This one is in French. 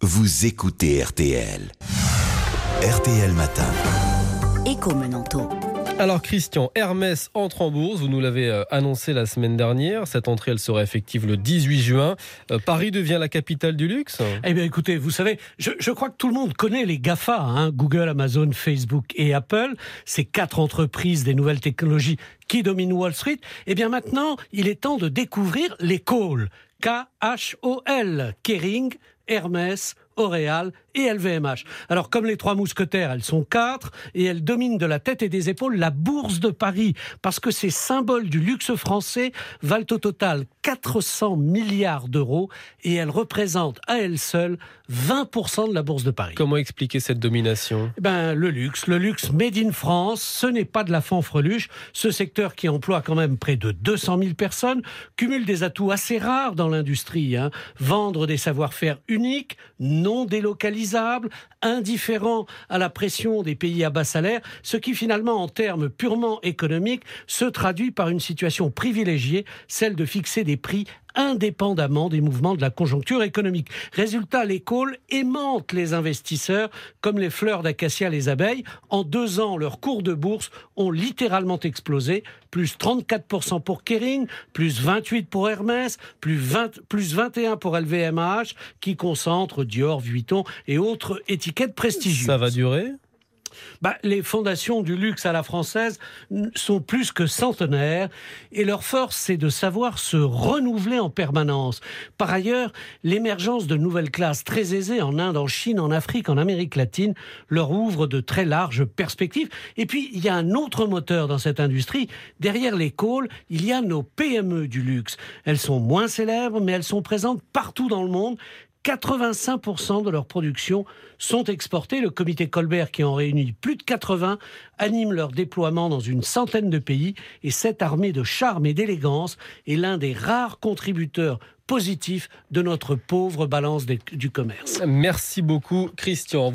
vous écoutez RTL. RTL Matin. Écho Menanto. Alors Christian, Hermès entre en bourse, vous nous l'avez annoncé la semaine dernière. Cette entrée, elle sera effective le 18 juin. Paris devient la capitale du luxe ? Eh bien écoutez, vous savez, je crois que tout le monde connaît les GAFA, Google, Amazon, Facebook et Apple, ces 4 entreprises des nouvelles technologies qui dominent Wall Street. Eh bien maintenant, il est temps de découvrir les Call, K-H-O-L, Kering, Hermès, L'Oréal et LVMH. Alors, comme les 3 mousquetaires, elles sont 4 et elles dominent de la tête et des épaules la bourse de Paris parce que ces symboles du luxe français valent au total 400 milliards d'euros et elles représentent à elles seules 20% de la bourse de Paris. Comment expliquer cette domination ? Le luxe made in France, ce n'est pas de la fanfreluche. Ce secteur qui emploie quand même près de 200 000 personnes cumule des atouts assez rares dans l'industrie. Vendre des savoir-faire uniques, non délocalisables, indifférents à la pression des pays à bas salaire, ce qui finalement, en termes purement économiques, se traduit par une situation privilégiée, celle de fixer des prix indépendamment des mouvements de la conjoncture économique. Résultat, les calls aimantent les investisseurs comme les fleurs d'acacia les abeilles. En 2 ans, leurs cours de bourse ont littéralement explosé. Plus 34% pour Kering, plus 28% pour Hermès, plus 21% pour LVMH, qui concentre Dior, Vuitton et autres étiquettes prestigieuses. Ça va durer ? Les fondations du luxe à la française sont plus que centenaires et leur force, c'est de savoir se renouveler en permanence. Par ailleurs, l'émergence de nouvelles classes très aisées en Inde, en Chine, en Afrique, en Amérique latine leur ouvre de très larges perspectives. Et puis, il y a un autre moteur dans cette industrie. Derrière les calls, il y a nos PME du luxe. Elles sont moins célèbres, mais elles sont présentes partout dans le monde. 85% de leur production sont exportées. Le comité Colbert, qui en réunit plus de 80, anime leur déploiement dans une centaine de pays. Et cette armée de charme et d'élégance est l'un des rares contributeurs positifs de notre pauvre balance du commerce. Merci beaucoup Christian.